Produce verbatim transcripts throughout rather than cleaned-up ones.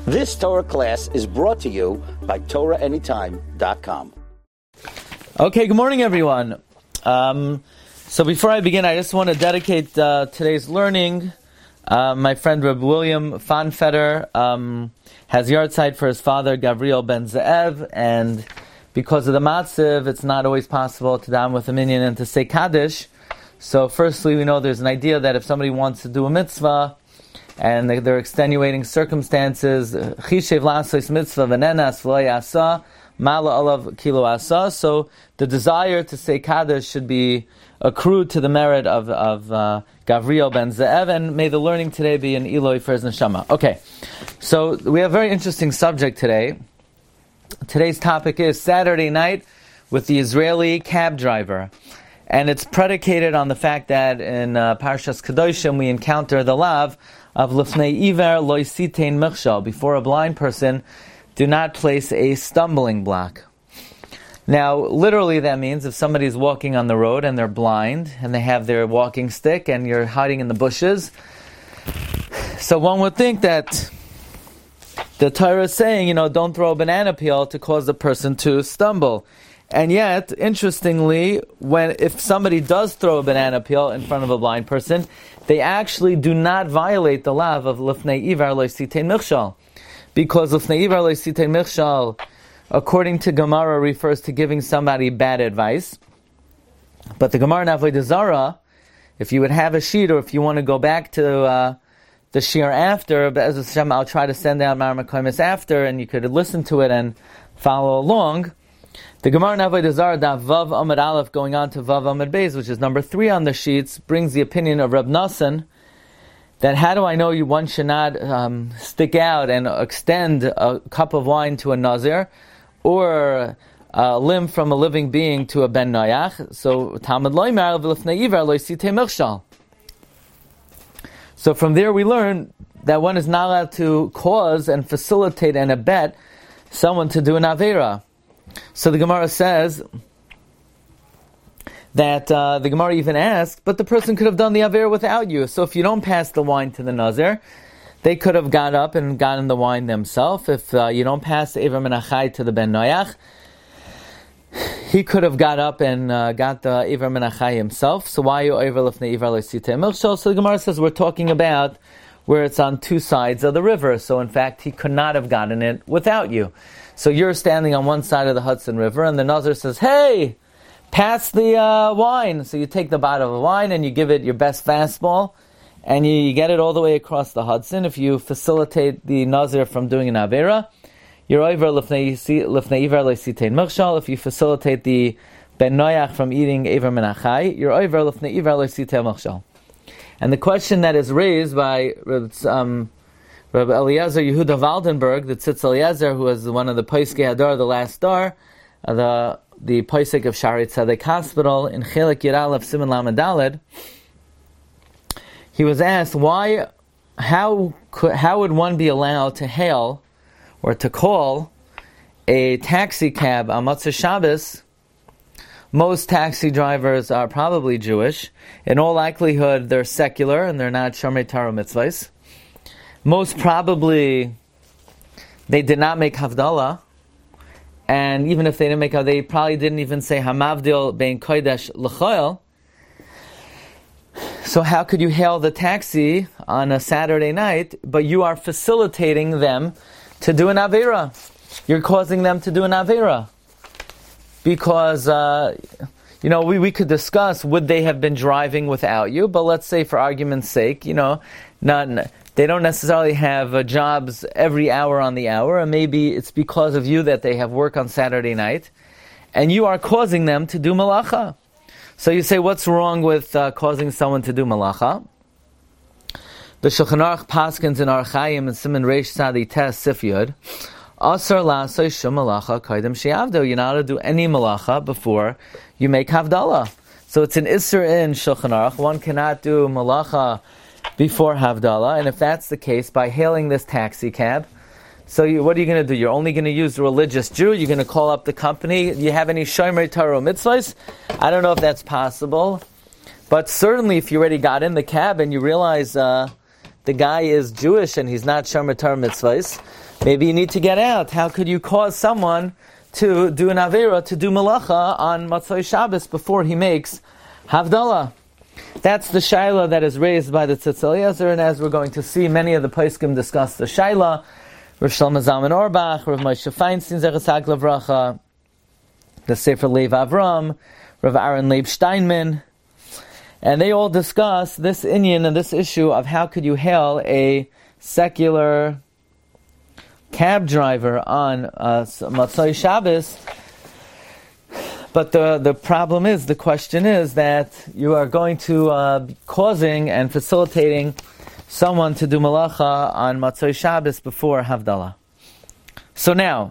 This Torah class is brought to you by Torah Anytime dot com. Okay, good morning, everyone. Um, so before I begin, I just want to dedicate uh, today's learning. Uh, my friend Reb William Fonfetter um, has yahrzeit for his father, Gavriel Ben Ze'ev, and because of the matziv, it's not always possible to daven with a minyan and to say Kaddish. So firstly, we know there's an idea that if somebody wants to do a mitzvah, and they, they're extenuating circumstances, Chishev Lasos mitzvah v'nenas v'lo yasa, Mala alav kilo asa. So the desire to say Kaddish should be accrued to the merit of, of uh, Gavriel Ben Ze'ev, and may the learning today be an Eloi for his neshama. Okay, so we have a very interesting subject today. Today's topic is Saturday night with the Israeli cab driver. And it's predicated on the fact that in uh, Parshas Kedoshim we encounter the lav of Lifnei Iver Lo Sitein Michshal. Before a blind person, do not place a stumbling block. Now, literally that means if somebody's walking on the road and they're blind and they have their walking stick and you're hiding in the bushes, so one would think that the Torah is saying, you know, don't throw a banana peel to cause the person to stumble. And yet, interestingly, when if somebody does throw a banana peel in front of a blind person, they actually do not violate the law of Lifnei Ivar Lo Sitein Michshal. Because Lifnei Ivar Lo Sitein Michshal, according to Gemara, refers to giving somebody bad advice. But the Gemara in Avodah Zarah, if you would have a sheet, or if you want to go back to uh, the shir after, but as Hashem, I'll try to send out Mar Makomis after, and you could listen to it and follow along. The Gemara in Avodah Zarah, Daf Vav Amud Aleph, going on to Vav Amud Beis, which is number three on the sheets, brings the opinion of Reb Nassan that how do I know you one should not um, stick out and extend a cup of wine to a nazir, or a limb from a living being to a ben noyach? So Talmud Loimar v'lifnei Ivar Lo Sitein Michshal. So from there we learn that one is not allowed to cause and facilitate and abet someone to do an avera. So the Gemara says that uh, the Gemara even asks, but the person could have done the avera without you. So if you don't pass the wine to the nazir, they could have got up and gotten the wine themselves. If uh, you don't pass the Iver Menachai to the Ben Noyach, he could have got up and uh, got the Iver Menachai himself. So why you Iver Lifnei Iver Lo Sitein Michshal? So the Gemara says we're talking about where it's on two sides of the river. So in fact, he could not have gotten it without you. So you're standing on one side of the Hudson River, and the Nazir says, hey, pass the uh, wine. So you take the bottle of wine and you give it your best fastball, and you, you get it all the way across the Hudson. If you facilitate the Nazir from doing an Avera, you're over Lifnei Ivar Lo Sitein Michshal. If you facilitate the Ben Noyach from eating Iver Menachai, you're over Lifnei Ivar Lo Sitein Michshal. And the question that is raised by um, Rabbi Eliezer Yehuda Waldenberg, the Tzitz Eliezer, who was one of the Poiskei Hadar, the last star, uh, the the Poisek of Shari Tzaddik Hospital, in Chelek Yiral of Siman Lamed Daled, he was asked, why, how could, how would one be allowed to hail or to call a taxi cab on Motzei Shabbos? Most taxi drivers are probably Jewish. In all likelihood, they're secular and they're not Shomrei Torah mitzvahs. Most probably, they did not make Havdalah, and even if they didn't make Havdalah, they probably didn't even say Hamavdil Bein Kodesh L'Choil. So how could you hail the taxi on a Saturday night, but you are facilitating them to do an Avera? You're causing them to do an Avera. Because, uh, you know, we, we could discuss, would they have been driving without you? But let's say, for argument's sake, you know, not... They don't necessarily have uh, jobs every hour on the hour, and maybe it's because of you that they have work on Saturday night, and you are causing them to do malacha. So you say, what's wrong with uh, causing someone to do malacha? The Shulchan Aruch paskins in Archaim and Siman Reish Sadi Tes Sif Yud, Asar la'asay shum malacha kaidem she'avdo. You're not to do any malacha before you make Havdalah. So it's an Isser in Shulchan Aruch. One cannot do malacha before Havdalah, and if that's the case, by hailing this taxi cab, so you, what are you going to do? You're only going to use the religious Jew? You're going to call up the company? Do you have any Shomer Torah mitzvahs? I don't know if that's possible, but certainly if you already got in the cab and you realize uh, the guy is Jewish and he's not Shomer Torah mitzvahs, maybe you need to get out. How could you cause someone to do an Avera, to do Malacha on Matzai Shabbos before he makes Havdalah? That's the Shaila that is raised by the Tzitz Eliezer, and as we're going to see, many of the Poskim discuss the Shaila. Rav Shlomo Zalman Auerbach, Rav Moshe Feinstein, Zeches HaGlavracha, the Sefer Lev Avram, Rav Aaron Leib Steinman, and they all discuss this inyan and this issue of how could you hail a secular cab driver on uh, Matzai Shabbos. But the, the problem is, the question is that you are going to uh, be causing and facilitating someone to do malacha on Matzai Shabbos before Havdalah. So now,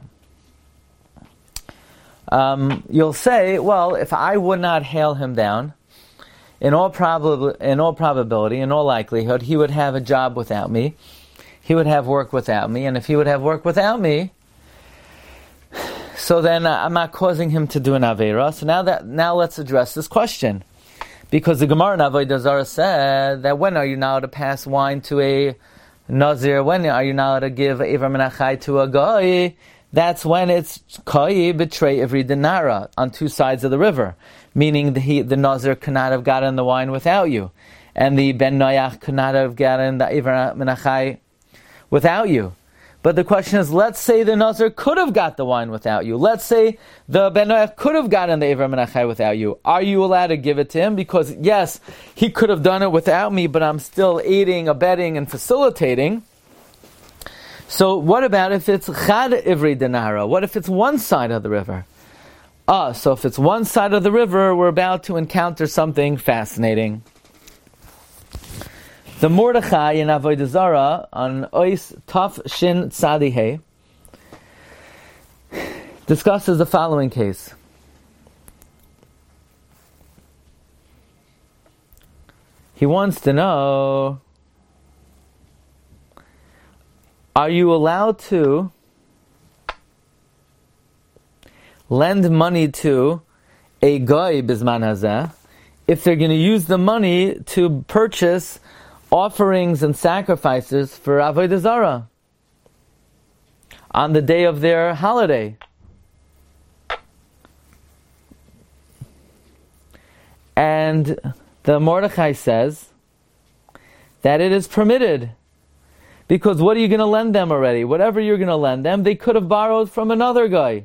um, you'll say, well, if I would not hail him down, in all, prob- in all probability, in all likelihood, he would have a job without me. He would have work without me. And if he would have work without me, so then uh, I'm not causing him to do an Aveira. So now that now let's address this question. Because the Gemara in Avodah Zarah said that when are you now to pass wine to a Nazir? When are you now to give Ivar Menachai to a Goy? That's when it's Koi betray every dinara on two sides of the river. Meaning the, he, the Nazir could not have gotten the wine without you. And the Ben Noach could not have gotten the Ivar Menachai without you. But the question is, let's say the Nazir could have got the wine without you. Let's say the Ben Noach could have gotten the Ivar Menachai without you. Are you allowed to give it to him? Because yes, he could have done it without me, but I'm still aiding, abetting, and facilitating. So what about if it's Chad Ivri Dinara? What if it's one side of the river? Ah, so if it's one side of the river, we're about to encounter something fascinating. The Mordechai in Avodah Zarah on Ois Taf Shin Tzadi Hey discusses the following case. He wants to know, are you allowed to lend money to a goy bizman hazeh if they're going to use the money to purchase offerings and sacrifices for Avodah Zarah on the day of their holiday? And the Mordechai says that it is permitted. Because what are you going to lend them already? Whatever you're going to lend them, they could have borrowed from another guy.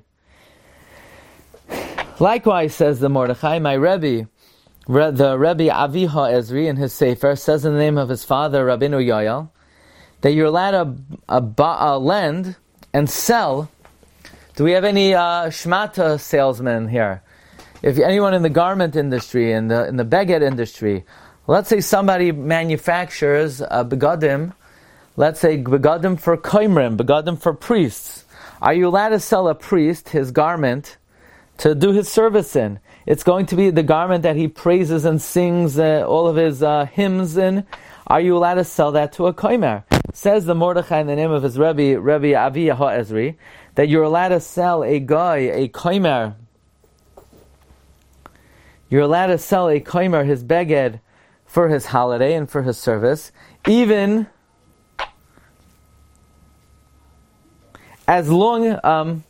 Likewise, says the Mordechai, my Rebbe, the Rebbe Avi HaEzri in his Sefer says in the name of his father, Rabbeinu Yoel, that you're allowed to a, a, a lend and sell. Do we have any uh, shmata salesmen here? If anyone in the garment industry, in the in the beged industry, let's say somebody manufactures a begadim, let's say begadim for koimrim, begadim for priests. Are you allowed to sell a priest his garment to do his service in? It's going to be the garment that he praises and sings uh, all of his uh, hymns in. Are you allowed to sell that to a koimer? Says the Mordechai in the name of his Rebbe, Rebbe Avi HaEzri, that you're allowed to sell a guy, a koimer. You're allowed to sell a koimer his beged for his holiday and for his service, even as long um,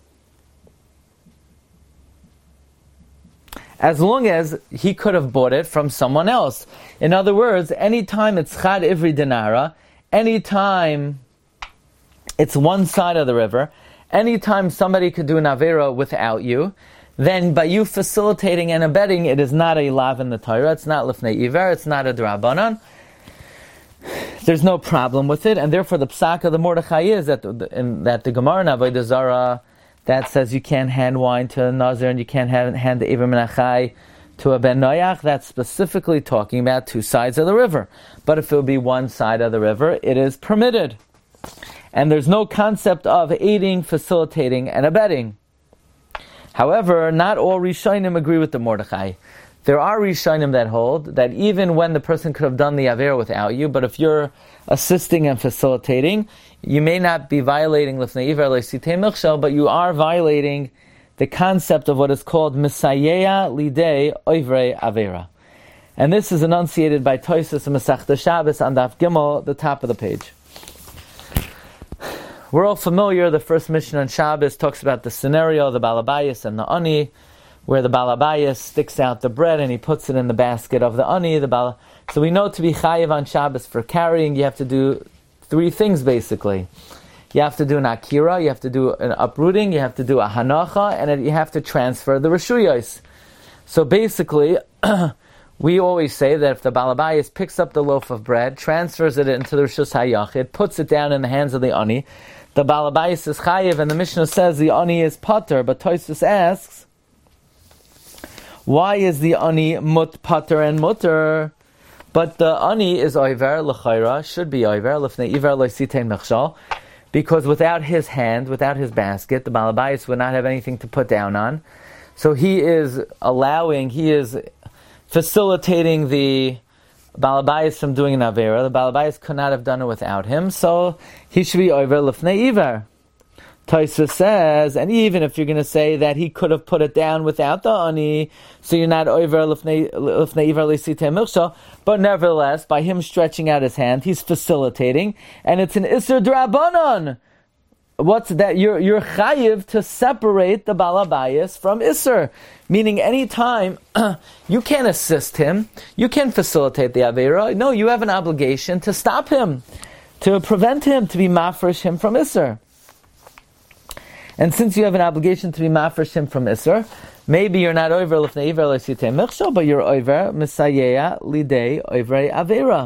as long as he could have bought it from someone else. In other words, anytime it's Chad Ivri Dinara, anytime it's one side of the river, anytime somebody could do an Avera without you, then by you facilitating and abetting, it is not a lav in the Torah, it's not lifnei iver, it's not a drabanan. There's no problem with it, and therefore the psak of the Mordechai is that the, in, that the Gemara in Avodah Zarah that says you can't hand wine to a Nazir and you can't hand, hand the Ivar Menachai to a Ben Noach, that's specifically talking about two sides of the river. But if it would be one side of the river, it is permitted. And there's no concept of aiding, facilitating, and abetting. However, not all Rishonim agree with the Mordechai. There are Rishonim that hold that even when the person could have done the Aver without you, but if you're assisting and facilitating, you may not be violating Lifnei Iver Le'sitei Milchshel, but you are violating the concept of what is called Misayeya Lidei Oivrei Avera. And this is enunciated by Tosfos and Masechta Shabbos on Daf Gimel, the top of the page. We're all familiar, the first Mishnah on Shabbos talks about the scenario, the Balabayas and the Ani, where the Balabayas sticks out the bread and he puts it in the basket of the Ani. The Bala... So we know to be Chayiv on Shabbos for carrying, you have to do three things basically. You have to do an Akira, you have to do an uprooting, you have to do a Hanacha, and you have to transfer the Reshuyos. So basically, we always say that if the Balabayas picks up the loaf of bread, transfers it into the Reshus HaYachid, puts it down in the hands of the Ani, the Balabayas is Chayiv, and the Mishnah says the Ani is Pater, but Tosfos asks, why is the Ani mut Pater and mutter? But the Ani is Oiver, L'chayra, should be Oiver, L'fnei Iver L'sitein Mechshal, because without his hand, without his basket, the Balabayas would not have anything to put down on. So he is allowing, he is facilitating the Balabayas from doing an Avera. The Balabayas could not have done it without him, so he should be over L'fnei Iver. Tosfos says, and even if you're going to say that he could have put it down without the Ani, so you're not over L'fnei Iver L'sitei Milchsha, but nevertheless, by him stretching out his hand, he's facilitating, and it's an Isser D'Rabbanan. What's that? You're, you're chayiv to separate the Balabayas from Isser. Meaning any time you can't assist him, you can't facilitate the Avera. No, you have an obligation to stop him, to prevent him, to be mafresh him from Isser. And since you have an obligation to be mafresh him from Isser, maybe you're not over l'fnei iver l'sitei milchsha, but you're over misayeya lidei over Avera.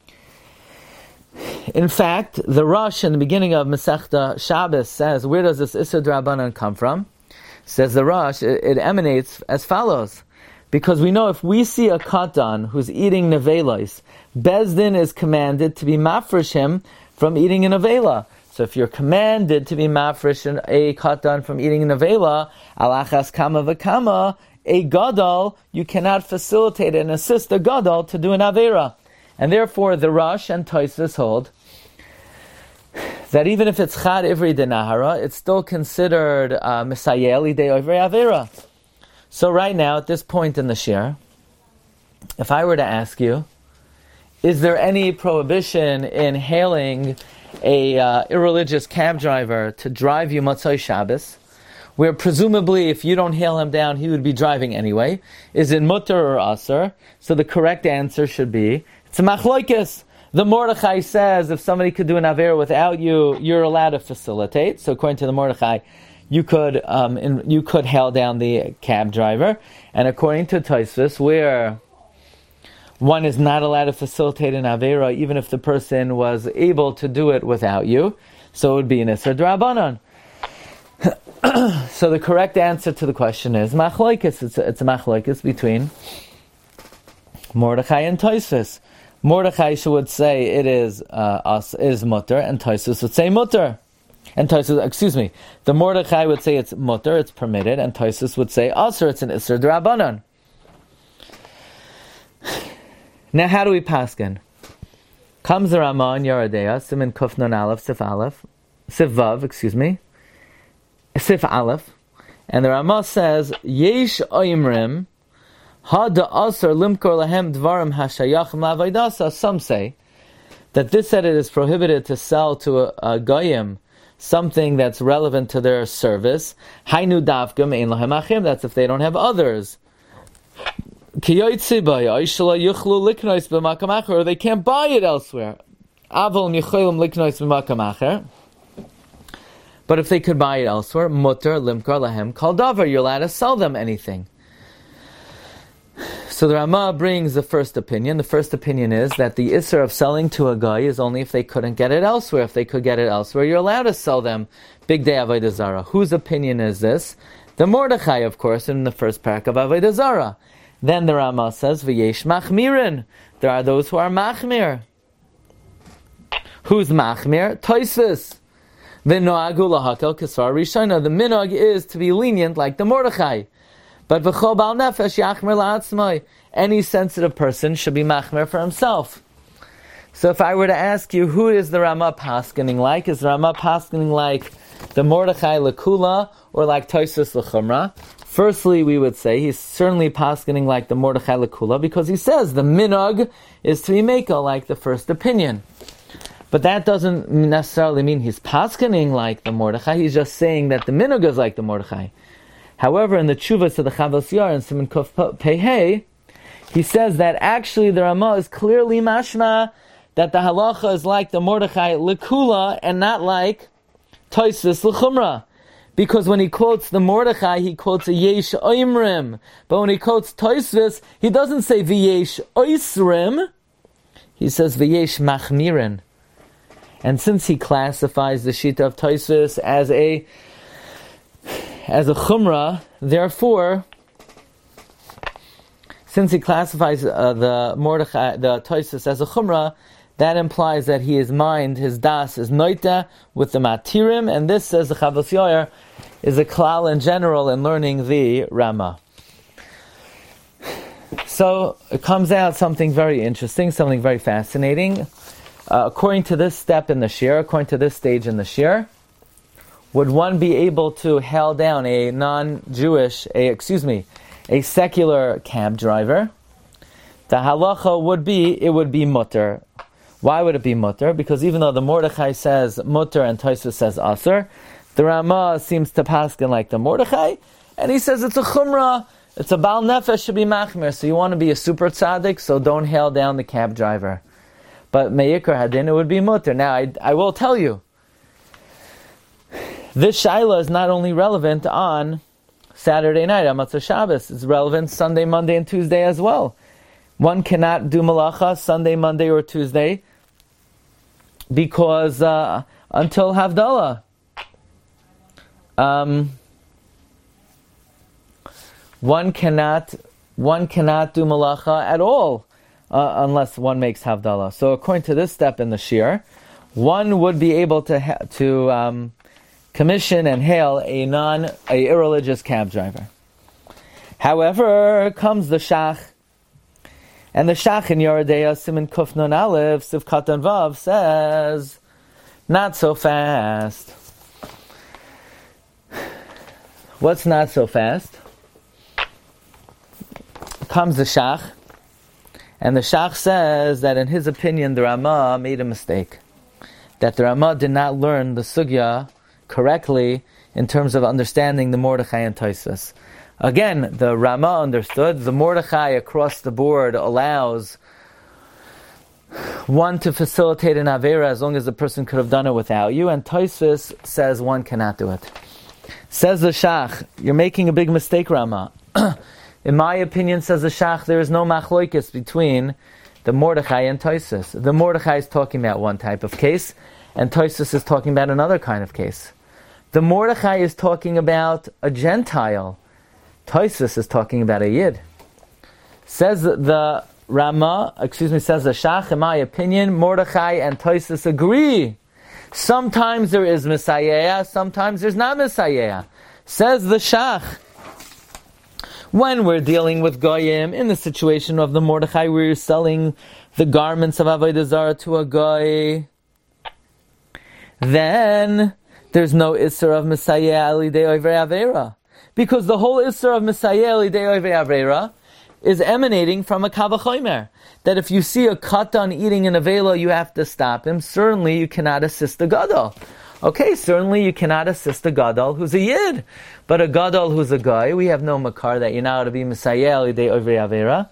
In fact, the Rosh in the beginning of Masechta Shabbos says, where does this Isser D'Rabbanan come from? Says the Rosh, it, it emanates as follows. Because we know if we see a katan who's eating nevelos, Bezdin is commanded to be mafresh him from eating a nevela. So if you're commanded to be mafresh a katan from eating a nevela, alachas kama v'kama, a gadol, you cannot facilitate and assist a gadol to do an avera. And therefore the Rosh and Tosfos hold that even if it's chad ivri denahara, it's still considered misayeli de ivri avera. So right now, at this point in the shir, if I were to ask you, is there any prohibition in hailing a uh, irreligious cab driver to drive you Motzei Shabbos, where presumably if you don't hail him down, he would be driving anyway? Is it mutter or aser? So the correct answer should be, it's a machlokes. The Mordechai says if somebody could do an avera without you, you're allowed to facilitate. So according to the Mordechai, you could um, in, you could hail down the cab driver. And according to Tosfos, where one is not allowed to facilitate an avera even if the person was able to do it without you, so it would be an Isser D'Rabbanan. So the correct answer to the question is machlokes. It's a, it's a machlokes between Mordechai and Tosfos. Mordechai would say it is uh, us is mutter, and Tosfos would say mutter. And Tosfos, excuse me, the Mordechai would say it's mutter, it's permitted, and Tosfos would say aser, it's an Isser D'Rabbanan. Now, how do we paskin? Comes the Ramah in Yerodea, Siman Kuf Nun Aleph, Sif Aleph, Sif Vav, excuse me, Sif Aleph, and the Ramah says Yesh Oimrim. Some say that this said it is prohibited to sell to a, a goyim something that's relevant to their service. Hainu davgam ein lahem achim. That's if they don't have others. Or they can't buy it elsewhere. But if they could buy it elsewhere, mutter limkar lahem kol davar. You're allowed to sell them anything. So the Ramah brings the first opinion. The first opinion is that the Isser of selling to a guy is only if they couldn't get it elsewhere. If they could get it elsewhere, you're allowed to sell them Big Day Avodah Zarah. Whose opinion is this? The Mordechai, of course, in the first parak of Avodah Zarah. Then the Ramah says, V'yesh machmirin. There are those who are machmir. Who's machmir? Tosfos. V'noagu lahakel kesar rishona. The minog is to be lenient like the Mordechai. But v'chol bal nefesh yachmer la'atzmai. Any sensitive person should be machmer for himself. So if I were to ask you, who is the Ramah paskening like? Is the Ramah paskening like the Mordechai L'Kula or like Tosfos L'Chumra? Firstly, we would say he's certainly paskening like the Mordechai Lekula, because he says the minhag is to be mekel like the first opinion. But that doesn't necessarily mean he's paskening like the Mordechai. He's just saying that the minhag is like the Mordechai. However, in the Tshuvas of the Chavos Yair in Siman Kuf Pehei, he says that actually the Ramah is clearly mashma that the halacha is like the Mordechai Lekula and not like Tosfos L'chumra. Because when he quotes the Mordechai, he quotes a Yesh Oimrim. But when he quotes Tosfos, he doesn't say V'yesh Oisrim. He says V'yesh Machmirin. And since he classifies the Shita of Tosfos as a as a Chumrah, therefore, since he classifies uh, the Mordechai, the Tosfos as a Chumrah, that implies that he is mind, his das is noita with the matirim, and this, says the Chavos Yair, is a klal in general in learning the Rama. So it comes out something very interesting, something very fascinating. Uh, according to this step in the shir, according to this stage in the shir, would one be able to hail down a non-Jewish, a excuse me, a secular cab driver? The halacha would be, it would be mutter. Why would it be mutter? Because even though the Mordechai says mutter and Tosfos says asur, the Ramah seems to paskin like the Mordechai, and he says it's a chumrah, it's a bal nefesh, should be machmir. So you want to be a super tzaddik, so don't hail down the cab driver. But me'ikar hadin, it would be mutter. Now, I, I will tell you, this shaila is not only relevant on Saturday night, on Matzah Shabbos, it's relevant Sunday, Monday, and Tuesday as well. One cannot do malacha Sunday, Monday, or Tuesday, because uh, until Havdalah, um, one cannot one cannot do malacha at all uh, unless one makes Havdalah. So, according to this step in the shir, one would be able to ha- to um, commission and hail a non a irreligious cab driver. However, comes the shach. And the Shach in Yoredeya, Siman Kuf Nun Aleph, Sivkat and Vav, says, not so fast. What's not so fast? Comes the Shach, and the Shach says that in his opinion, the Ramah made a mistake. That the Ramah did not learn the Sugya correctly in terms of understanding the Mordechai and Tosfos. Again, the Ramah understood, the Mordechai across the board allows one to facilitate an Avera as long as the person could have done it without you, and Tosfos says one cannot do it. Says the Shach, you're making a big mistake, Ramah. In my opinion, says the Shach, there is no machloikis between the Mordechai and Tosfos. The Mordechai is talking about one type of case, and Tosfos is talking about another kind of case. The Mordechai is talking about a Gentile. Tosfos is talking about a Yid. Says the Ramah, excuse me, says the Shach, in my opinion, Mordechai and Tosfos agree. Sometimes there is Messiah, sometimes there's not Messiah. Says the Shach, when we're dealing with Goyim, in the situation of the Mordechai, where you're selling the garments of Avodah Zarah to a Goy, then there's no Isser of Messiah Alidei Oivei Avera. Because the whole Isser of Messiah Alidei Oivei Avera is emanating from a Kavachomer. That if you see a Katan eating an Avela, you have to stop him. Certainly you cannot assist a Gadol. Okay, certainly you cannot assist a Gadol who's a Yid. But a Gadol who's a Guy, we have no Makar that you're not to be Messiah Alidei Oivei Avera.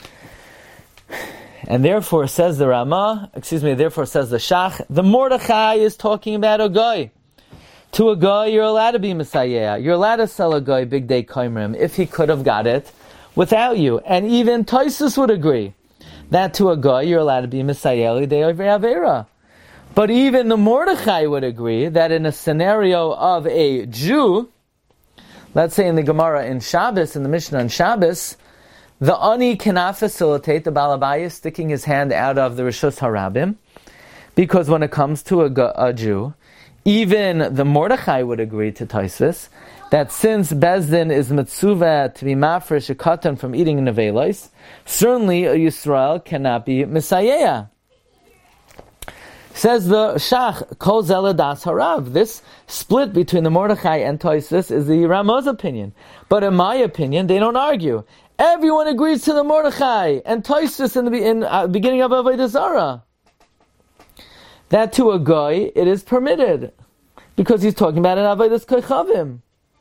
And therefore, says the Ramah, excuse me, therefore says the Shach, the Mordechai is talking about a Guy. To a Guy, you're allowed to be Messiah. You're allowed to sell a Guy big day Kaimrim if he could have got it without you. And even Tosfos would agree that to a Guy, you're allowed to be Messiah Alidei Oivei Avera. But even the Mordechai would agree that in a scenario of a Jew, let's say in the Gemara in Shabbos, in the Mishnah in Shabbos, the Ani cannot facilitate the Balabayas sticking his hand out of the Rishus HaRabim, because when it comes to a, a Jew, even the Mordechai would agree to Tosfos that since Bezdin is mitzuvah to be mafresh a katan from eating nevelos, certainly a Yisrael cannot be Messiah. Says the Shach, Kol Zela Das Harav. This split between the Mordechai and Tosfos is the Ramah's opinion. But in my opinion, they don't argue. Everyone agrees to the Mordechai and Tosfos in the in, uh, beginning of Avodah Zarah. That to a guy, it is permitted. Because he's talking about an Avodas Kochavim.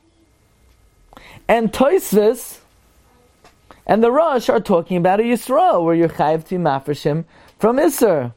And Tosfos and the Rosh are talking about a Yisrael, where you're chayiv to mafreshim from Isser.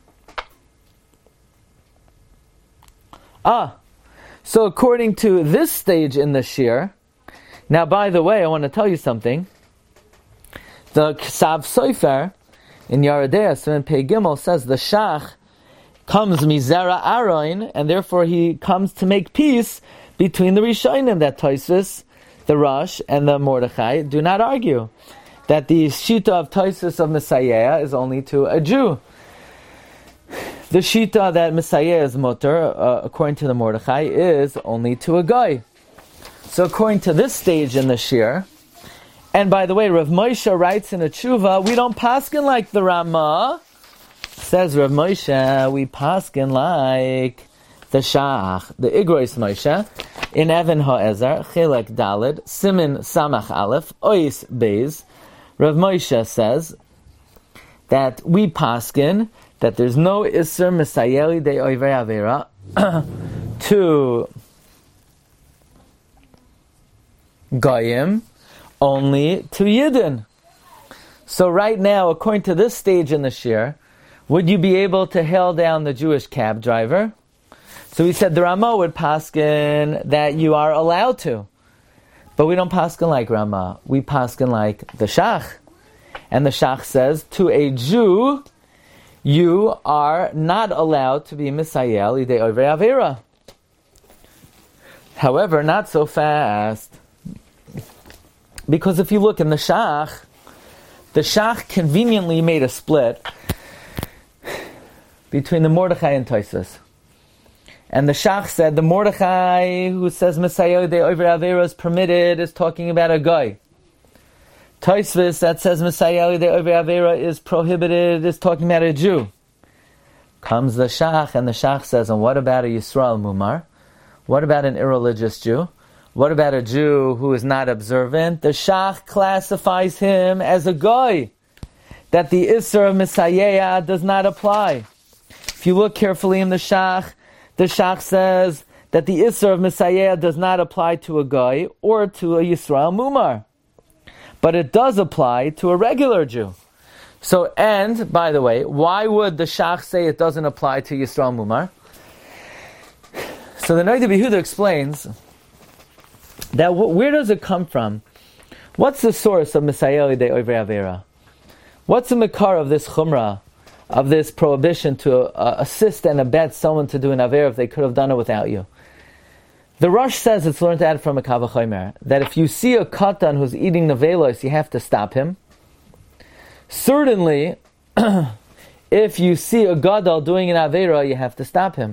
Ah, so according to this stage in the Shir, now by the way, I want to tell you something. The Ksav Sofer in Yaredea, Siman Pei Gimel, says the Shach comes mizera Aroin, and therefore he comes to make peace between the Rishonim, that Tosfos, the Rosh, and the Mordechai do not argue that the Shita of Tosfos of Messiah is only to a Jew. The Shita that Messiah is mutter, uh, according to the Mordechai, is only to a guy. So according to this stage in the Shir, and by the way, Rav Moshe writes in a tshuva, we don't paskin like the Ramah. Says Rav Moshe, we paskin like the Shach, the Igrois Moshe, in Even HaEzer, Chelek Daled, Simin Samach Aleph, Ois Beis. Rav Moshe says that we paskin that there's no Isser Misayeli de Oivei Avera to Goyim, only to Yidden. So right now, according to this stage in the Shir, would you be able to hail down the Jewish cab driver? So he said the Ramah would paskin that you are allowed to. But we don't paskin like Ramah. We paskin like the Shach. And the Shach says, to a Jew, you are not allowed to be Misayel Idei Oivei Avera. However, not so fast. Because if you look in the Shach, the Shach conveniently made a split between the Mordechai and Tosfos. And the Shach said the Mordechai who says Misayel Idei Oivei Avera is permitted is talking about a guy. Tosfos that says Misayel Idei Oivei Avera is prohibited is talking about a Jew. Comes the Shach, and the Shach says, and what about a Yisrael Mumar? What about an irreligious Jew? What about a Jew who is not observant? The Shach classifies him as a goy, that the Isser of Misayeh does not apply. If you look carefully in the Shach, the Shach says that the Isser of Misayeh does not apply to a goy or to a Yisrael Mumar. But it does apply to a regular Jew. So, and, by the way, why would the Shach say it doesn't apply to Yisrael Mumar? So the Noda B'Yehuda explains that w- where does it come from? What's the source of Misayel Idei Oivei Avera? What's the makar of this chumrah, of this prohibition to uh, assist and abet someone to do an Avera if they could have done it without you? The Rosh says it's learned out from a Kavachomer, that if you see a katan who's eating nevelos, you have to stop him. Certainly, if you see a gadol doing an Avera, you have to stop him.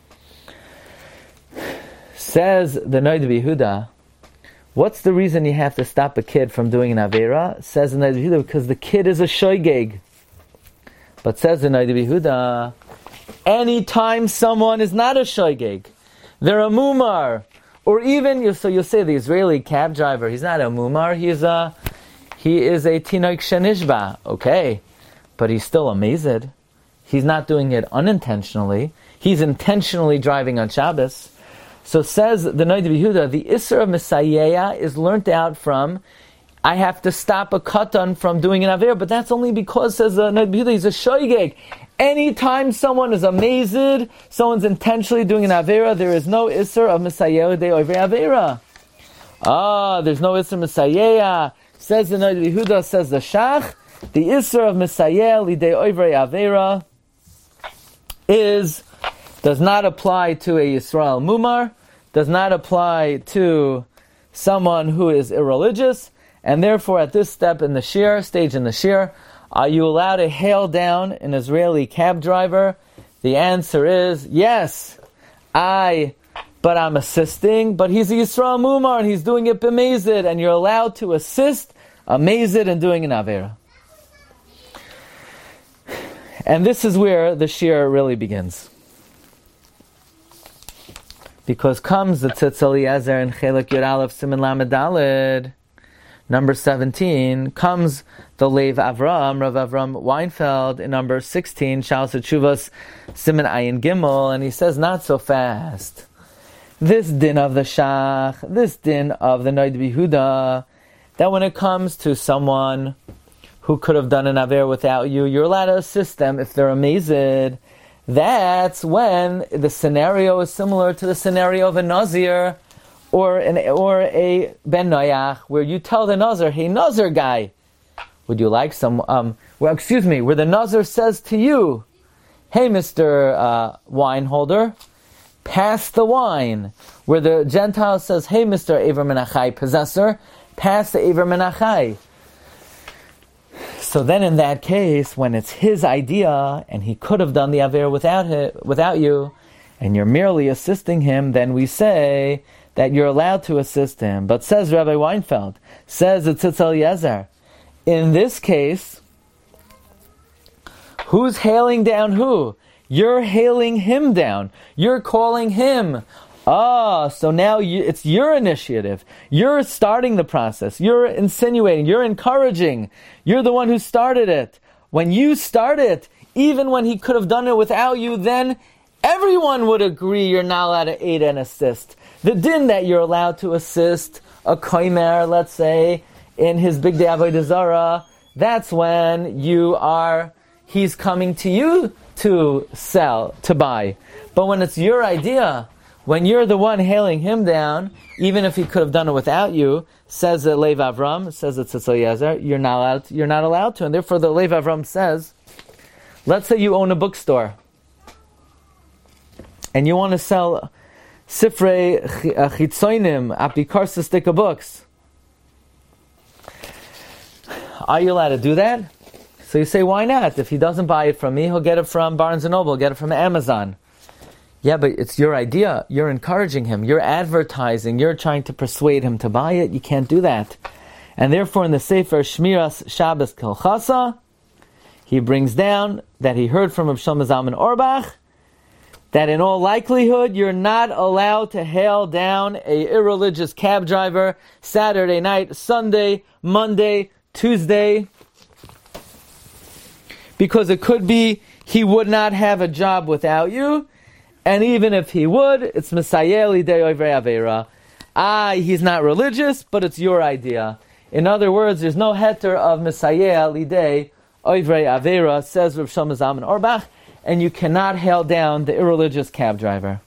Says the Noda B'Yehuda, what's the reason you have to stop a kid from doing an Avera? Says the Noda B'Yehuda, because the kid is a shoygeg. But says the Noda B'Yehuda, anytime someone is not a shoygeg, they're a mumar, or even so you'll say the Israeli cab driver, he's not a mumar, he's a he is a tinoik shenishba, okay, but he's still a mezid. He's not doing it unintentionally. He's intentionally driving on Shabbos. So says the Noda B'Yehuda, the Isser of Misayeh is learnt out from, I have to stop a katan from doing an Aver, but that's only because, says the Noda B'Yehuda, he's a shoygeg. Anytime someone is a mezid, someone's intentionally doing an Avera, there is no Isser of Misayeh Idei Oivei Avera. Ah, there's no Isser Misayeh. Says the Noda B'Yehuda, says the Shach, the Isser of Misayeh Idei Oivei Avera is, does not apply to a Yisrael Mumar, does not apply to someone who is irreligious, and therefore at this step in the Shir, stage in the Shir, are you allowed to hail down an Israeli cab driver? The answer is yes. I, but I'm assisting, but he's a Yisrael Mumar and he's doing it b'mezid, and you're allowed to assist a mezid in doing an Avera. And this is where the shir really begins. Because comes the Tzitz Eliezer in Chelek Yud Aleph Siman Lamed Daled, number seventeen, comes the Lev Avram, Rav Avram Weinfeld, in number sixteen, Shalos HaTshuvos Siman Ayin Gimel, and he says, not so fast. This din of the Shach, this din of the Noid Behuda, that when it comes to someone who could have done an Aver without you, you're allowed to assist them if they're amazed. That's when the scenario is similar to the scenario of a Nazir or an or a Ben Noyach, where you tell the Nazir, hey Nazir guy, would you like some, um, well excuse me, where the Nazir says to you, hey Mister Uh, wine holder, pass the wine. Where the Gentile says, hey Mister Aver Menachai possessor, pass the Aver Menachai. So then in that case, when it's his idea, and he could have done the Aver without it, without you, and you're merely assisting him, then we say that you're allowed to assist him. But says Rabbi Weinfeld, says the Tzitz Eliezer, in this case, who's hailing down who? You're hailing him down. You're calling him. Ah, so now you, it's your initiative. You're starting the process. You're insinuating. You're encouraging. You're the one who started it. When you start it, even when he could have done it without you, then everyone would agree you're not allowed to aid and assist. The din that you're allowed to assist a koimer, let's say, in his big day avodah zarah, that's when you are, he's coming to you to sell, to buy. But when it's your idea, when you're the one hailing him down, even if he could have done it without you, says the Lev Avram, says the Tzitz Eliezer, you're not allowed to, you're not allowed to. And therefore the Lev Avram says, let's say you own a bookstore, and you want to sell Sifrei Chitzonim, Apikarsa stick of books. Are you allowed to do that? So you say, why not? If he doesn't buy it from me, he'll get it from Barnes and Noble, get it from Amazon. Yeah, but it's your idea. You're encouraging him. You're advertising. You're trying to persuade him to buy it. You can't do that. And therefore in the Sefer Shmiras Shabbos Kilchasa, he brings down that he heard from Rav Shlomo Zalman Auerbach that in all likelihood you're not allowed to hail down a irreligious cab driver Saturday night, Sunday, Monday, Tuesday, because it could be he would not have a job without you. And even if he would, it's Messiah Lidei Ovrei Avera. Ah, he's not religious, but it's your idea. In other words, there's no heter of Messiah Lidei Ovrei Avera, says Rav Shlomo Zalman Auerbach, and you cannot hail down the irreligious cab driver.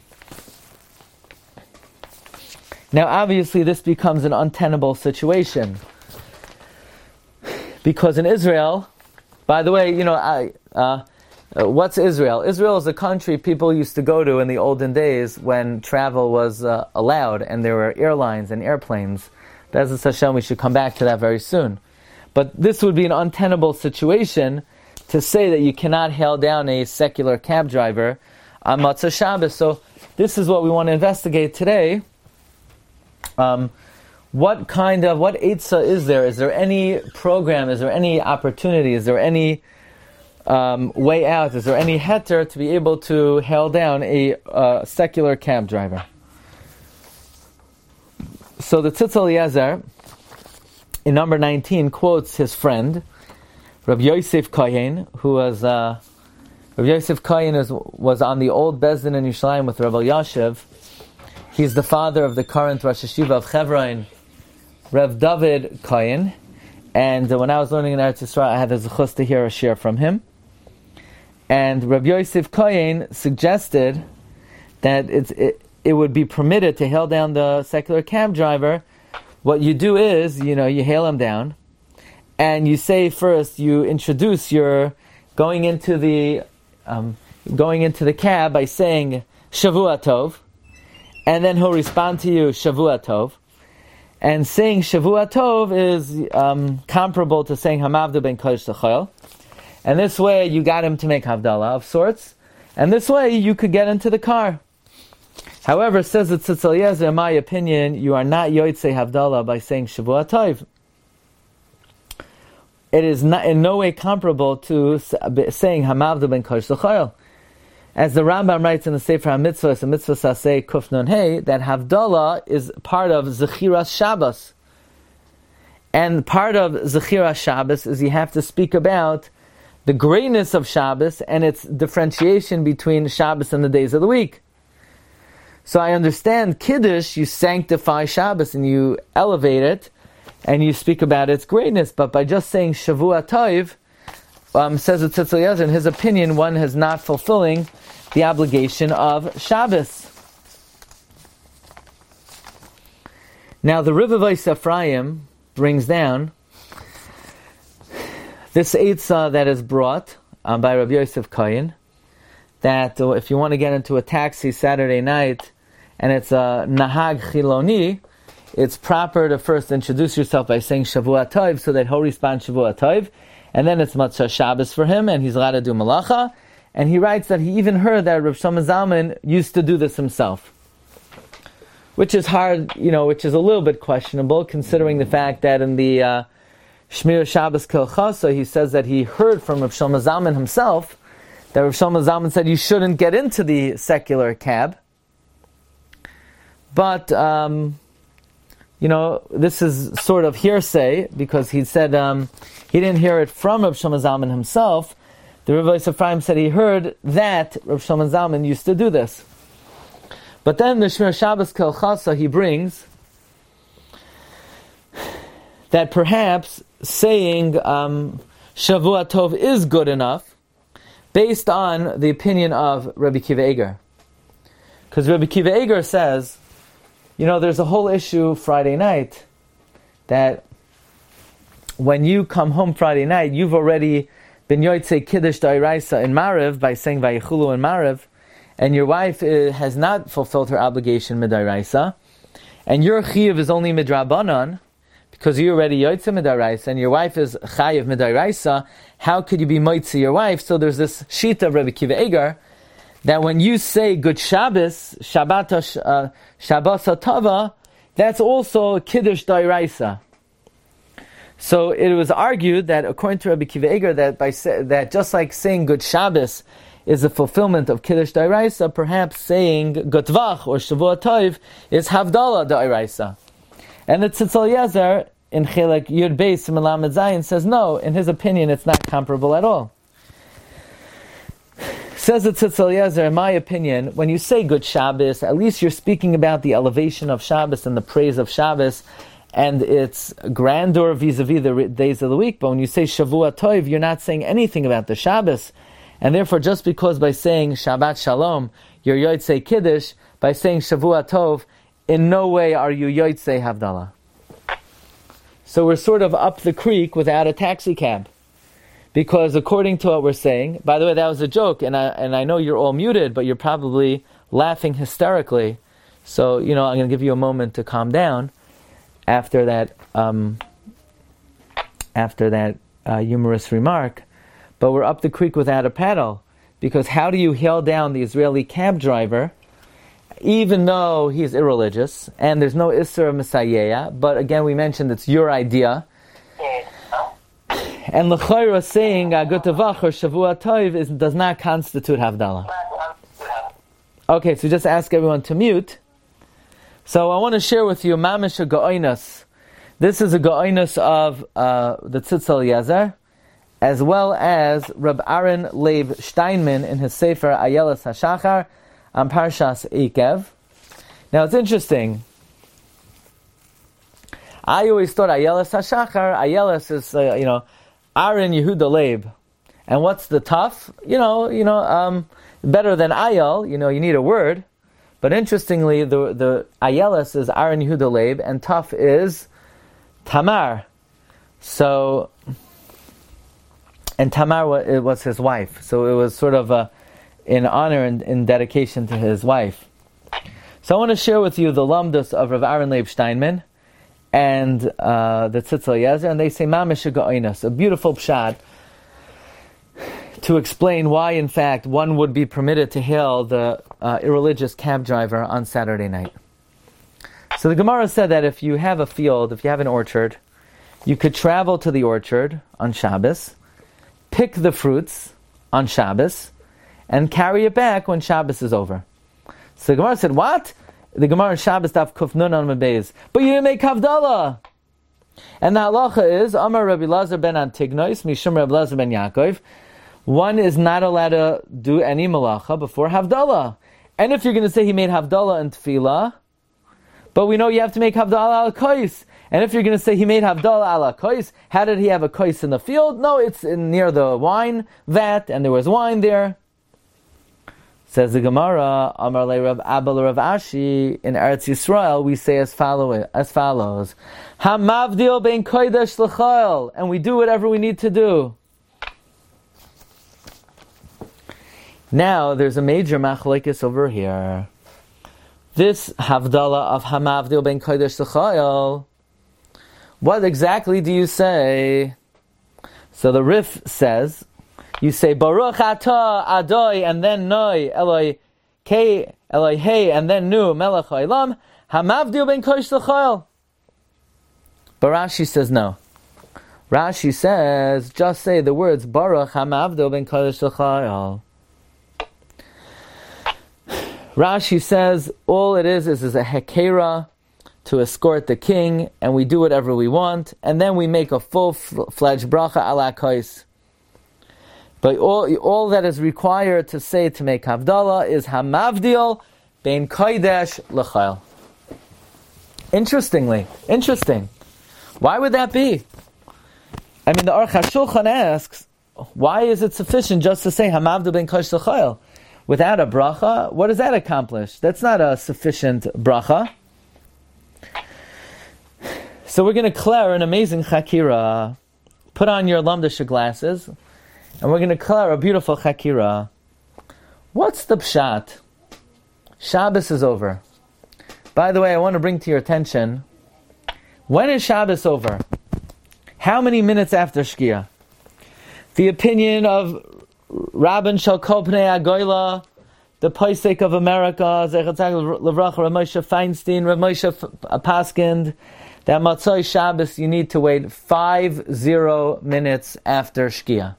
Now, obviously, this becomes an untenable situation. Because in Israel, by the way, you know, I... Uh, Uh, what's Israel? Israel is a country people used to go to in the olden days when travel was uh, allowed and there were airlines and airplanes. Be'ezus Hashem, we should come back to that very soon. But this would be an untenable situation to say that you cannot hail down a secular cab driver on Matzah Shabbos. So this is what we want to investigate today. Um, what kind of, what eitzah is there? Is there any program? Is there any opportunity? Is there any Um, way out? Is there any heter to be able to hail down a uh, secular cab driver? So the Tzitz Eliezer, in number nineteen, quotes his friend, Rabbi Yosef Kohen, who was, uh, Rabbi Yosef Kohen is, was on the old Bezdin in Yerushalayim with Rabbi Yashiv. He's the father of the current Rosh Hashiva of Chevron, Rav David Kohen. And uh, when I was learning in Eretz Yisrael, I had the zechus to hear a share from him. And Rabbi Yosef Kohen suggested that it's, it, it would be permitted to hail down the secular cab driver. What you do is, you know, you hail him down, and you say first, you introduce your going into the um, going into the cab by saying Shavua Tov, and then he'll respond to you Shavua Tov. And saying Shavua Tov is um, comparable to saying Hamavdu ben Kodesh L'Chol. And this way you got him to make Havdalah of sorts. And this way you could get into the car. However, says the Tzitz Eliezer, in my opinion, you are not Yotzei Havdalah by saying Shavua Tov. it is not in no way comparable to saying Hamavdu ben Kosh L'Chayil. As the Rambam writes in the Sefer HaMitzvahs, the Mitzvah Saseh Kuf Nun Hey, that Havdalah is part of Zechiras Shabbos. And part of Zechiras Shabbos is you have to speak about the greatness of Shabbos and its differentiation between Shabbos and the days of the week. So I understand Kiddush, you sanctify Shabbos and you elevate it, and you speak about its greatness, but by just saying Shavua Tov, um, says the Tzitz Eliezer, in his opinion, one is not fulfilling the obligation of Shabbos. Now the Rivavos Ephraim brings down this Eitzah that is brought um, by Rabbi Yosef Kayin, that uh, if you want to get into a taxi Saturday night, and it's a Nahag Chiloni, it's proper to first introduce yourself by saying Shavua Tov, so that he'll respond Shavua Tov, and then it's Matzah Shabbos for him, and he's allowed to do Malacha. And he writes that he even heard that Rav Shlomo Zalman used to do this himself, which is hard, you know, which is a little bit questionable, considering the fact that in the uh, Shmir Shabbos Kilchasa, he says that he heard from Rav Shlomo Zalman himself that Rav Shlomo Zalman said you shouldn't get into the secular cab. But um, you know, this is sort of hearsay, because he said um, he didn't hear it from Rav Shlomo Zalman himself. The Rivavos Ephraim said he heard that Rav Shlomo Zalman used to do this. But then the Shmir Shabbos Kilchasa, he brings that perhaps saying um, Shavua Tov is good enough, based on the opinion of Rabbi Akiva Eiger. Because Rabbi Akiva Eiger says, you know, there's a whole issue Friday night, that when you come home Friday night, you've already been Yotzei Kiddush D'Oraisa in Mariv by saying Vayichulu in Mariv, and your wife uh, has not fulfilled her obligation Mid'Oraisa, and your Chiyuv is only Midrabanan, because you're already Yotzei Mid'Oraisa, and your wife is Chayiv Mid'Oraisa. How could you be Moitzi your wife? So there's this Shita of Rabbi Akiva Eiger, that when you say Good Shabbos, Shabbat, uh, Shabbos Tava, that's also Kiddush D'Oraisa. So it was argued that, according to Rabbi Akiva Eiger, that by say, that just like saying Good Shabbos is a fulfillment of Kiddush D'Oraisa, perhaps saying Good Tvach or Shavua Tov is Havdalah D'Oraisa. And the Tzitz Eliezer in Chelek Yud Beis Melamed Zayin says no, in his opinion it's not comparable at all. Says the Tzitz Eliezer, in my opinion, when you say Good Shabbos, at least you're speaking about the elevation of Shabbos and the praise of Shabbos and its grandeur vis-a-vis the days of the week. But when you say Shavua Tov, you're not saying anything about the Shabbos. And therefore, just because by saying Shabbat Shalom, you're Yotzei Kiddush, by saying Shavua Tov, in no way are you Yotzei Havdalah. So we're sort of up the creek without a taxi cab. Because according to what we're saying, by the way, that was a joke, and I and I know you're all muted, but you're probably laughing hysterically. So, you know, I'm going to give you a moment to calm down after that um, after that uh, humorous remark. But we're up the creek without a paddle, because how do you hail down the Israeli cab driver, even though he's irreligious, and there's no Isser of Messiah, but again, we mentioned it's your idea. And l'chayra saying Good Tavach or Shavua Tov is, does not constitute Havdalah. Okay, so just ask everyone to mute. So I want to share with you Mamish a Ga'oinus. This is a Ga'oinus of uh, the Tzitz Eliezer, as well as Reb Aaron Leib Steinman in his Sefer Ayeles HaShachar on Parshas Eikev. Now it's interesting. I always thought Ayeles HaShachar, Ayeles is, uh, you know, Aaron Yehuda Leib. And what's the tough? You know, you know, um, better than Ayel, you know, you need a word. But interestingly, the the Ayeles is Aaron Yehuda Leib, and tough is Tamar. So, and Tamar was, it was his wife. So it was sort of a, in honor and in dedication to his wife. So I want to share with you the Lamdus of Rav Aaron Leib Steinman and uh, the Tzitz Eliezer, and they say Mamish Ga'oinus, a beautiful pshat to explain why, in fact, one would be permitted to hail the uh, irreligious cab driver on Saturday night. So the Gemara said that if you have a field, if you have an orchard, you could travel to the orchard on Shabbos, pick the fruits on Shabbos, and carry it back when Shabbos is over. So the Gemara said, what? The Gemara in Shabbos daf kuf nun on Mebez. But you didn't make Havdalah. And the halacha is, Amar Rabbi Lazar ben Antignois, Mishum Rabbi Lazar ben Yaakov, one is not allowed to do any malacha before Havdalah. And if you're going to say he made Havdalah and Tefillah, but we know you have to make Havdalah al Kois. And if you're going to say he made Havdalah al Kois, how did he have a Kois in the field? No, it's in, near the wine vat, and there was wine there. Says the Gemara, Amar le Rav Abba Rav Ashi, in Eretz Yisrael, we say as, follow, as follows, Hamavdil ben kodesh l'chayil, and we do whatever we need to do. Now, there's a major machlekes over here. This Havdalah of Hamavdil ben kodesh l'chayil, what exactly do you say? So the Rif says, you say Baruch Atah Adoi and then Noi Eloi Kei Eloi Hey and then Nu Melech Haolam Hamavdil ben Kodesh L'Chayil. But Rashi says no. Rashi says just say the words Baruch Hamavdil ben Kodesh L'Chayil. Rashi says all it is is, is a hekera to escort the king, and we do whatever we want, and then we make a full-fledged bracha ala kois. But all, all that is required to say to make Havdalah is Hamavdil ben Kodesh L'Chayil. Interestingly, interesting. Why would that be? I mean, the Aruch HaShulchan asks, why is it sufficient just to say Hamavdil ben Kodesh L'Chayil? Without a bracha, what does that accomplish? That's not a sufficient bracha. So we're going to declare an amazing chakira. Put on your Lamdasha glasses, and we're going to declare a beautiful chakira. What's the pshat? Shabbos is over. By the way, I want to bring to your attention, when is Shabbos over? How many minutes after Shkia? The opinion of Rabban Shalkol Pnei Agoyla, the Paisek of America, Zechatzak Levracha, Rav Moshe Feinstein, Rav Moshe Paskind, that Matzoi Shabbos you need to wait five zero minutes after Shkia.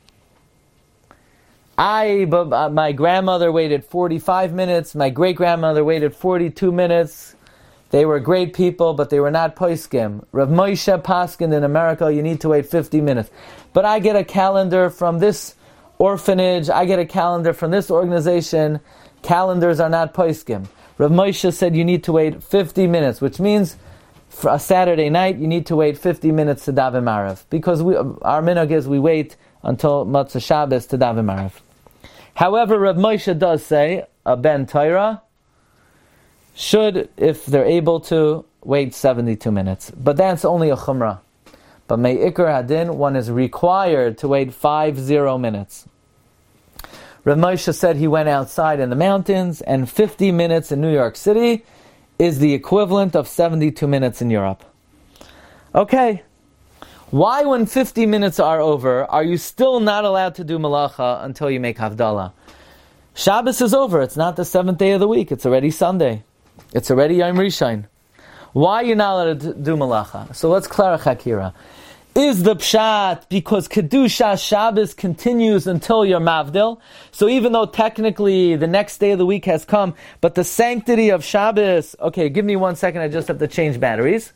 I, but my grandmother waited forty-five minutes, my great-grandmother waited forty-two minutes. They were great people, but they were not Poiskim. Rav Moshe Paskind in America, you need to wait fifty minutes. But I get a calendar from this orphanage, I get a calendar from this organization. Calendars are not Poiskim. Rav Moshe said you need to wait fifty minutes, which means for a Saturday night, you need to wait fifty minutes to daven Marav. Because we, our minhag is we wait until Matzah Shabbos to daven Marav. However, Rav Moshe does say, a Ben Torah should, if they're able to, wait seventy-two minutes. But that's only a chumrah. But Me'ikar Hadin, one is required to wait five zero minutes. Rav Moshe said he went outside in the mountains, and fifty minutes in New York City is the equivalent of seventy-two minutes in Europe. Okay. Why, when fifty minutes are over, are you still not allowed to do malacha until you make Havdalah? Shabbos is over. It's not the seventh day of the week. It's already Sunday. It's already Yom Rishon. Why are you not allowed to do malacha? So let's clarify Chakira. Is the pshat because Kedusha Shabbos continues until your Mavdil? So even though technically the next day of the week has come, but the sanctity of Shabbos... Okay, give me one second. I just have to change batteries.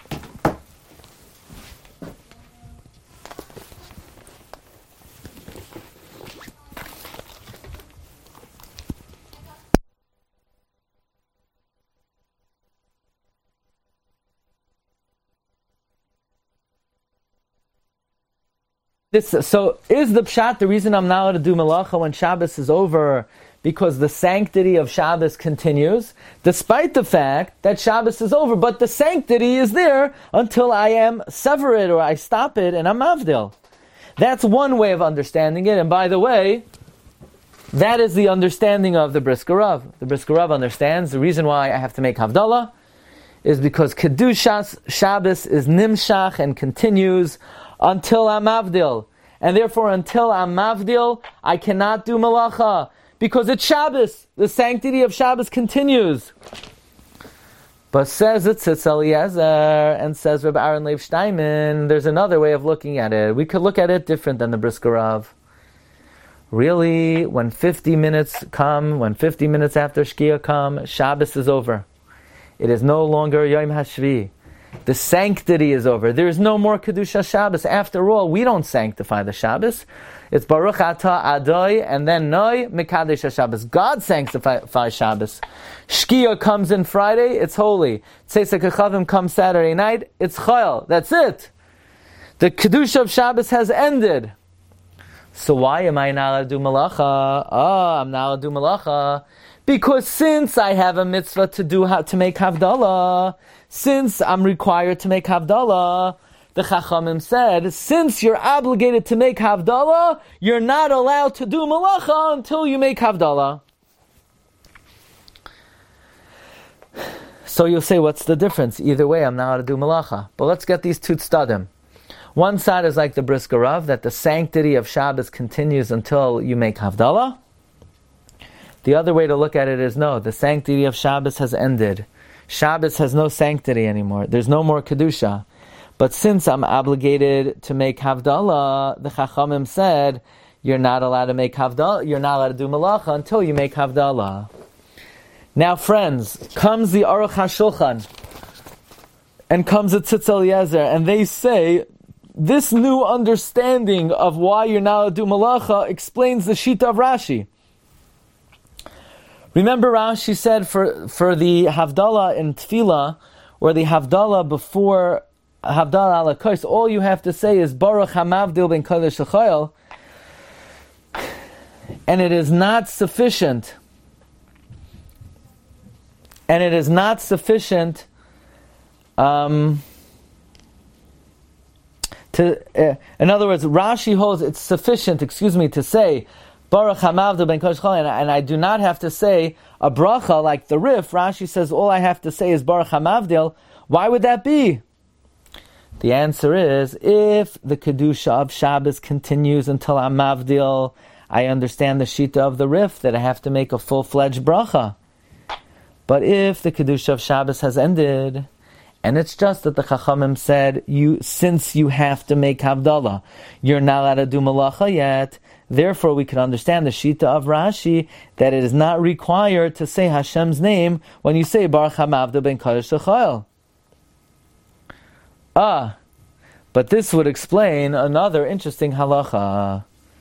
This, so is the pshat the reason I'm not allowed to do malacha when Shabbos is over because the sanctity of Shabbos continues, despite the fact that Shabbos is over, but the sanctity is there until I am sever it or I stop it and I'm mavdil. That's one way of understanding it. And by the way, that is the understanding of the Brisker Rav. The Brisker Rav understands the reason why I have to make Havdalah is because Kedushas Shabbos is nimshach and continues until I'm mavdil. And therefore, until I'm mavdil, I cannot do malacha. Because it's Shabbos. The sanctity of Shabbos continues. But says it Tzitz Eliezer, and says Reb Aaron Leib Steinman, there's another way of looking at it. We could look at it different than the Brisker Rav. Really, when fifty minutes come, when fifty minutes after Shkia come, Shabbos is over. It is no longer Yom HaShvi. The sanctity is over. There is no more Kedusha Shabbos. After all, we don't sanctify the Shabbos. It's Baruch Atah Adoi, and then Noi Mekadesh Shabbos. God sanctifies Shabbos. Shkia comes in Friday, it's holy. Tzeitzei Kechavim comes Saturday night, it's Chayil. That's it. The Kedusha of Shabbos has ended. So why am I not allowed to do Malacha? Oh, I'm not allowed to do Malacha. Because since I have a mitzvah to do to make Havdalah, since I'm required to make Havdalah, the Chachamim said, since you're obligated to make Havdalah, you're not allowed to do Malacha until you make Havdalah. So you'll say, what's the difference? Either way, I'm not allowed to do Malacha. But let's get these two tzadim. One side is like the Brisker Rav, that the sanctity of Shabbos continues until you make Havdalah. The other way to look at it is, no, the sanctity of Shabbos has ended. Shabbos has no sanctity anymore. There's no more Kedusha. But since I'm obligated to make Havdalah, the Chachamim said, you're not allowed to make Havdalah, you're not allowed to do Malacha until you make Havdalah. Now friends, comes the Aruch HaShulchan, and comes the Tzitz Eliezer, and they say, this new understanding of why you're not allowed to do Malacha explains the Shita of Rashi. Remember Rashi said for, for the Havdalah in Tefillah, or the Havdalah before Havdalah ala Kos, all you have to say is Baruch HaMavdil ben Kodesh L'Chayil, and it is not sufficient, and it is not sufficient um, to, uh, in other words, Rashi holds it's sufficient, excuse me, to say Baruch HaMavdil ben Kodesh L'Chayil, and, and I do not have to say a bracha like the Rif. Rashi says all I have to say is Baruch HaMavdil. Why would that be? The answer is, if the Kedusha of Shabbos continues until I'm Mavdil, I understand the Shita of the Rif, that I have to make a full-fledged bracha. But if the Kedusha of Shabbos has ended, and it's just that the Chachamim said, you, since you have to make Havdalah, you're not allowed to do Malacha yet, therefore we can understand the Shita of Rashi, that it is not required to say Hashem's name when you say Baruch HaMavdil ben Kodesh L'Chayil. Ah, but this would explain another interesting halacha.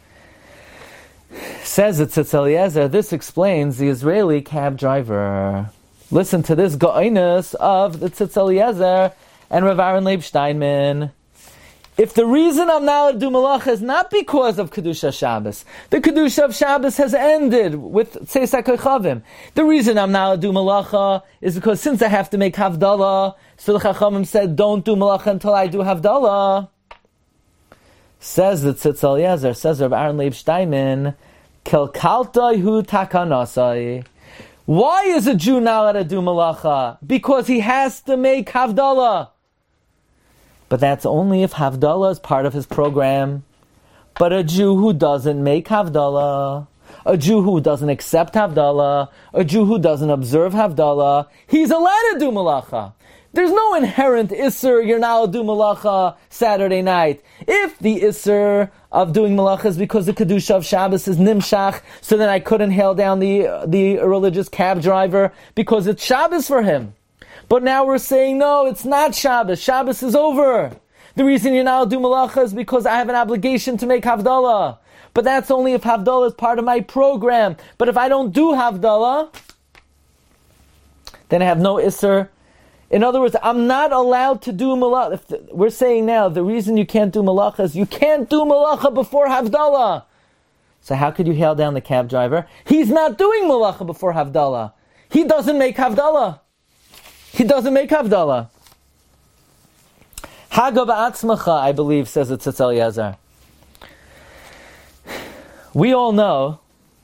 Says it Tzitz Eliezer, this explains the Israeli cab driver. Listen to this go'inus of the Tzitz Eliezer and Rav Aaron Leib Steinman. If the reason I'm not allowed to do malacha is not because of Kedusha Shabbos, the Kedusha of Shabbos has ended with Tzeitzei Kechavim. The reason I'm not allowed to do malacha is because since I have to make Havdalah, so the Chachamim said, don't do malacha until I do Havdalah. Says the Tzitz Eliezer, says Rav Aaron Leib Steinman, Kelkaltai hu takanasai. Why is a Jew not allowed to do malacha? Because he has to make Havdalah. But that's only if Havdalah is part of his program. But a Jew who doesn't make Havdalah, a Jew who doesn't accept Havdalah, a Jew who doesn't observe Havdalah, he's allowed to do malacha. There's no inherent Isser, you're not allowed to do malacha Saturday night. If the Isser of doing malacha is because the Kedusha of Shabbos is Nimshach, so then I couldn't hail down the, the religious cab driver because it's Shabbos for him. But now we're saying, no, it's not Shabbos. Shabbos is over. The reason you're not allowed to do malacha is because I have an obligation to make Havdalah. But that's only if Havdalah is part of my program. But if I don't do Havdalah, then I have no Isser. In other words, I'm not allowed to do malacha. If the, we're saying now, the reason you can't do malacha is you can't do malacha before Havdalah. So how could you hail down the cab driver? He's not doing malacha before Havdalah. He doesn't make Havdalah. He doesn't make Havdalah. Haga ba'atzmacha, I believe, says it Tzitz Eliezer. We all know,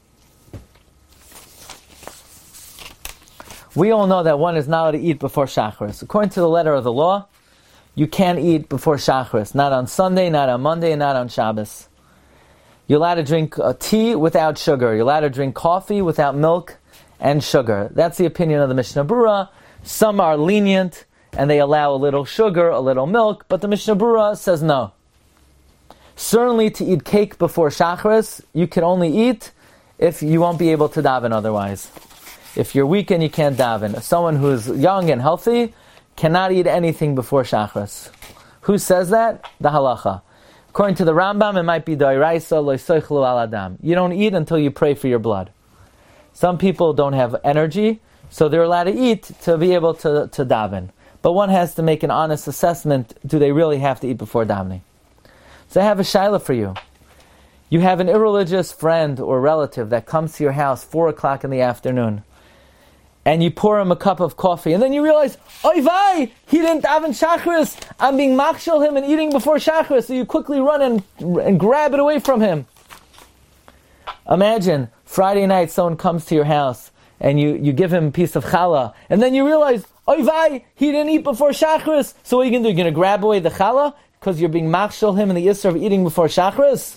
we all know that one is not allowed to eat before Shacharis. According to the letter of the law, you can't eat before Shacharis. Not on Sunday, not on Monday, and not on Shabbos. You're allowed to drink uh, tea without sugar. You're allowed to drink coffee without milk and sugar. That's the opinion of the Mishnah Berurah. Some are lenient and they allow a little sugar, a little milk, but the Mishnah Berurah says no. Certainly to eat cake before Shacharis, you can only eat if you won't be able to daven otherwise. If you're weak and you can't daven. Someone who is young and healthy cannot eat anything before Shacharis. Who says that? The halacha. According to the Rambam, it might be D'oraisa lo soichlu al adam. You don't eat until you pray for your blood. Some people don't have energy, so they're allowed to eat to be able to, to daven. But one has to make an honest assessment, do they really have to eat before davening? So I have a shaila for you. You have an irreligious friend or relative that comes to your house four o'clock in the afternoon, and you pour him a cup of coffee, and then you realize, oy vay, he didn't daven Shacharis, I'm being machshel him and eating before Shacharis, so you quickly run and, and grab it away from him. Imagine, Friday night someone comes to your house, and you, you give him a piece of challah, and then you realize, oy vay, he didn't eat before Shacharis, so what are you going to do? You're going to grab away the challah? Because you're being machshel him in the yisr of eating before Shacharis?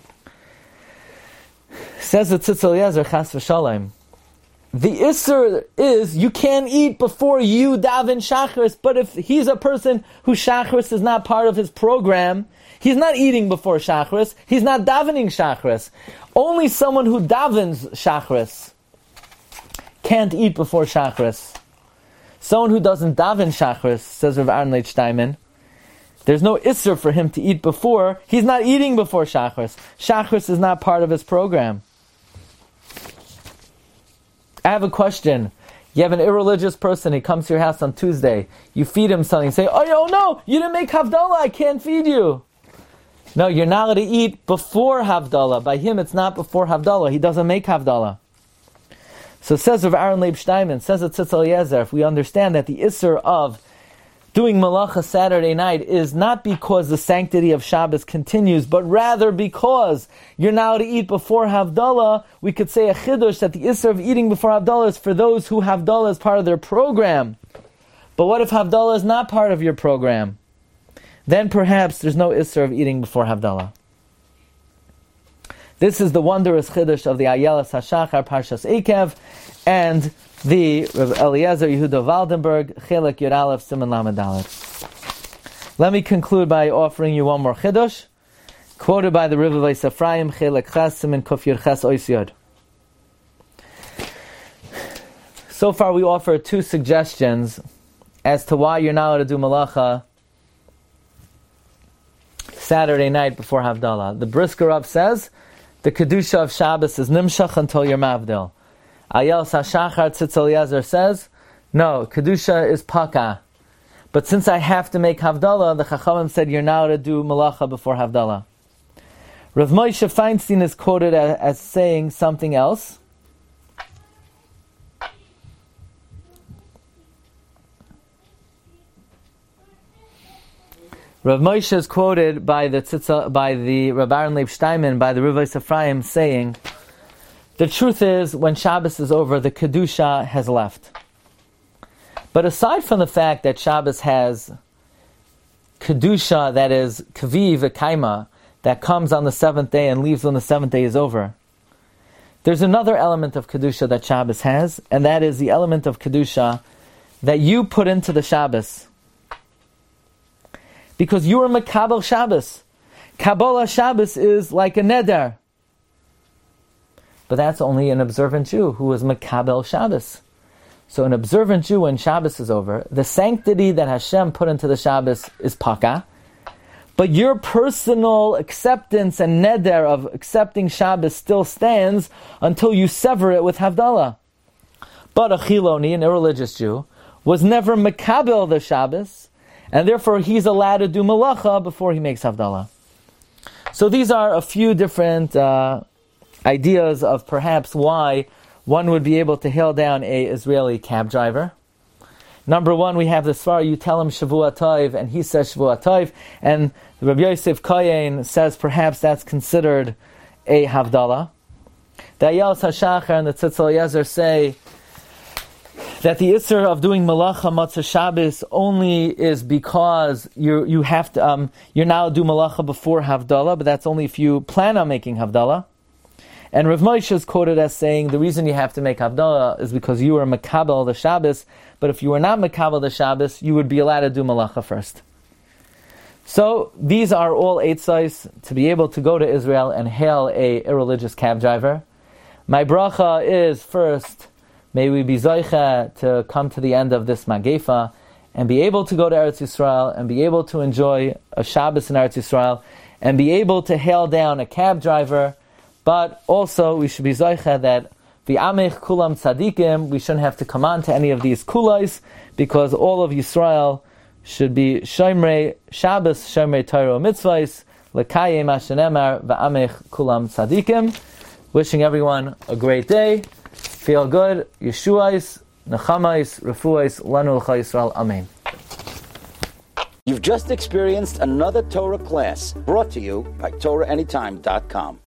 Says the Tzitz Eliezer, Chas v'shalom. The Isser is, you can't eat before you daven Shacharis, but if he's a person who Shacharis is not part of his program, he's not eating before Shacharis, he's not davening Shacharis. Only someone who davens Shacharis can't eat before Shacharis. Someone who doesn't daven Shacharis, says Rav Aaron Leib Steinman, there's no Isser for him to eat before, he's not eating before Shacharis. Shacharis is not part of his program. I have a question. You have an irreligious person, he comes to your house on Tuesday, you feed him something, you say, oh, oh no, you didn't make Havdalah, I can't feed you. No, you're not allowed to eat before Havdalah. By him, it's not before Havdalah. He doesn't make Havdalah. So says Rav Aaron Leib Steinman, says at Tzitz Eliezer, if we understand that the Isser of doing Malacha Saturday night is not because the sanctity of Shabbos continues, but rather because you're now to eat before Havdalah, we could say a Chiddush that the Isser of eating before Havdalah is for those who Havdalah is part of their program. But what if Havdalah is not part of your program? Then perhaps there's no Isser of eating before Havdalah. This is the wondrous Chiddush of the Ayelas HaShachar, Parshas Eikev, and the Rav Eliezer Yehuda Waldenberg, Chelek Yud Aleph, Siman Lamed Dalet. Let me conclude by offering you one more Chiddush, quoted by the Rebbe Beis Ephraim, Chelek Ches, Siman Kuf Yud Ches Ois Yod. So far we offer two suggestions as to why you're not allowed to do Malacha Saturday night before Havdalah. The Brisker Rav says, the Kedusha of Shabbos is Nimshach until you're Mavdil. Ayelas HaShachar Tzitz Eliezer says, no, Kedusha is Paka. But since I have to make Havdalah, the Chachamim said you're now to do Malacha before Havdalah. Rav Moshe Feinstein is quoted as, as saying something else. Rav Moshe is quoted by the Tzitza, by the Rav Aaron Leib Steinman, by the Rebbe Beis Ephraim, saying, the truth is, when Shabbos is over, the Kedusha has left. But aside from the fact that Shabbos has Kedusha, that is Kaviv V'Kaima, that comes on the seventh day and leaves when the seventh day is over, there's another element of Kedusha that Shabbos has, and that is the element of Kedusha that you put into the Shabbos. Because you are Makabel Shabbos. Kabbalah Shabbos is like a neder. But that's only an observant Jew who is Makabel Shabbos. So an observant Jew, when Shabbos is over, the sanctity that Hashem put into the Shabbos is Paka. But your personal acceptance and neder of accepting Shabbos still stands until you sever it with Havdalah. But a Chiloni, an irreligious Jew, was never Makabel the Shabbos, and therefore he's allowed to do Malacha before he makes Havdalah. So these are a few different uh, ideas of perhaps why one would be able to hail down a Israeli cab driver. Number one, we have the Svar, you tell him Shavua Tov, and he says Shavua Tov, and Rabbi Yosef Kayin says perhaps that's considered a Havdalah. The Ayelas HaShachar and the Tzitz Eliezer say that the Isser of doing Malacha Matzah Shabbos only is because you you have to um, you're now do Malacha before Havdalah, but that's only if you plan on making Havdalah. And Rav Moshe is quoted as saying, the reason you have to make Havdalah is because you were Makabel the Shabbos, but if you were not Makabel the Shabbos, you would be allowed to do Malacha first. So, these are all eitzos to be able to go to Israel and hail a irreligious cab driver. My bracha is, first, may we be zoicha to come to the end of this Magefa and be able to go to Eretz Yisrael and be able to enjoy a Shabbos in Eretz Yisrael and be able to hail down a cab driver. But also, we should be zoicha that v'amech kulam tzadikim, we shouldn't have to come on to any of these kulais, because all of Yisrael should be Shomrei Shabbos, Shomrei Torah Mitzvahs, Lekayim Hashanemar, V'amech Kulam Tzadikim. Wishing everyone a great day. Feel good. Yeshuais, Nechamais, Refuais, Lanu L'cha Yisrael. Amen. You've just experienced another Torah class brought to you by Torah Anytime dot com.